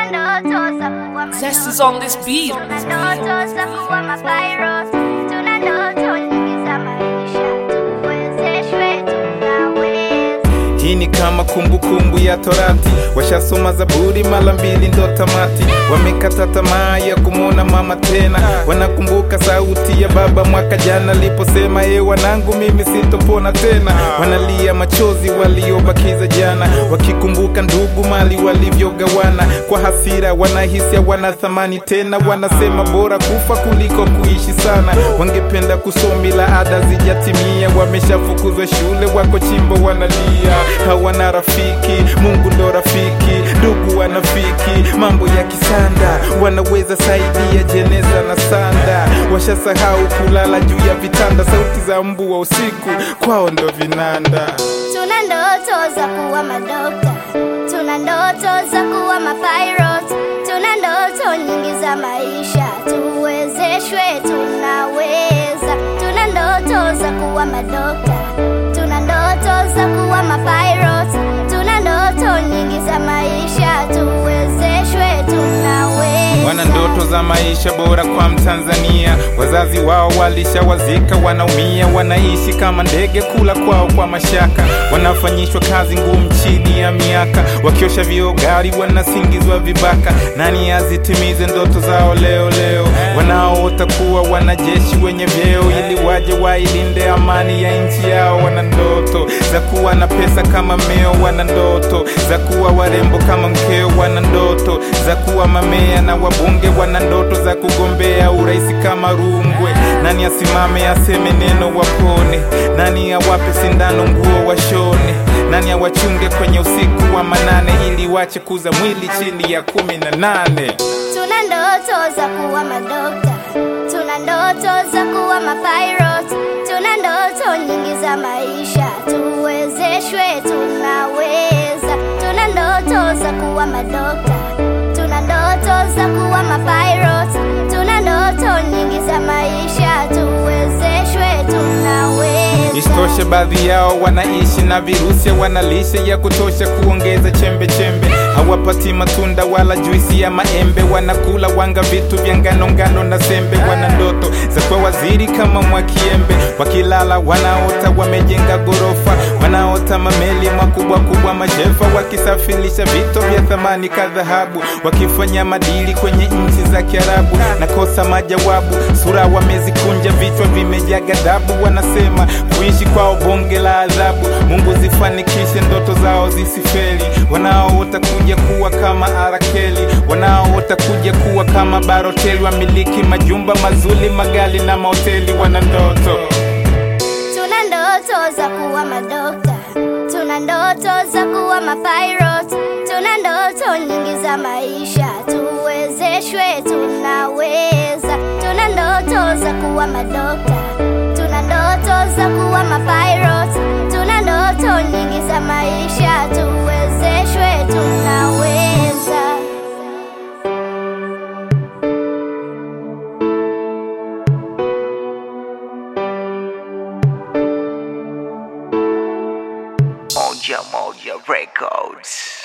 Zest is on this beat. Hii ni kama kumbukumbu ya Torati, washasoma Zaburi mara mbili ndo tamati. Wamekata tamaa ya kumuona mama tena, wanakumbuka sauti ya baba mwaka jana aliposema wanangu mimi sitopona tena. Wanalia machozi waliobakiza jana, wakikumbuka ndugu mali walivyogawana. Kwa hasira wanahisi hawana thamani tena, wanasema bora kufa kuliko kuishi sana. Wangependa kusomi la ada zijatimia, wameshafukuzwa shule wako chimbo wanalia. Hawana rafiki, Mungu ndo rafiki, ndugu wanafiki, mambo ya kisanda, wanaweza saidia jeneza na sanda. Washasahau kulala juu ya vitanda, sauti za mbu wa usiku kwao ndo vinanda. Tuna ndoto za kuwa madokta, tuna ndoto za kuwa mapilot, tuna ndoto nyingi za maisha, tuwezeshwe tunaweza. Tuna ndoto za kuwa madokta, tuna ndoto za kuwa mapilot, tuna ndoto nyingi za maisha, tuwezeshwe tunaweza. Wana ndoto za maisha bora kwa Mtanzania, wazazi wao walishawazika, wanaumia, wanaishi kama ndege, kula kwao kwa mashaka. Wanafanyishwa kazi ngumu chini ya miaka, wakiosha vioo gari wanasingizwa vibaka. Nani azitimize ndoto zao leo leo? Wanaoota kuwa wanajeshi wenye vyeo, ili waje wailinde amani ya nchi yao. Wana ndoto za kuwa na pesa kama meo, wana ndoto za kuwa warembo kama mkeo, wana ndoto za kuwa mamea na wabunge, wana ndoto za kugombea uraisi kama Rungwe. Nani asimame aseme neno wapone? Nani awape sindano nguo washone? Nani awachunge kwenye usiku wa manane, ili wache kuza mwili chini ya 18? Tuna ndoto za kuwa madokta, tuna ndoto za kuwa mapilot, tuna ndoto nyingi za maisha, tuwezeshwe tunaweza. Tuna ndoto za kuwa madokta, tuna ndoto za kuwa mapilot, tuna ndoto nyingi za maisha, tuwezeshwe tunaweza. Isitoshe baadhi yao wanaishi na virusi, wana lishe ya kutosha kuongeza chembe chembe. Hawapati matunda wala juisi ya maembe, wanakula wanga vitu vya ngano na sembe. Wana ndoto za kuwa waziri kama Mwakiembe, wakilala wanaota wamejenga gorofa, wanaota mameli makubwa kubwa mashefa, wakisafirisha vito vya thamani ka dhahabu, wakifanya madili kwenye nchi za Kiarabu. Nakosa majawabu, sura wamezikunja, vichwa vimejaa ghadhabu, wanasema kuishi kwao bonge la adhabu. Mungu zifanikishe ndoto zao zisifeli, wanaoota kuja kuwa kama Arakeli, wanaoota kuja kuwa kama Baroteli, wamiliki majumba mazuri, magali na mahoteli. Wana ndoto. Tuna ndoto za kuwa madokta, tuna ndoto za kuwa mapilot, tuna ndoto nyingi za maisha, tuwezeshwe tunaweza. Tuna ndoto za kuwa madokta, tuna ndoto za kuwa mapilot, tuna ndoto nyingi za maisha, tuwezeshwe tunaweza. Moja Records.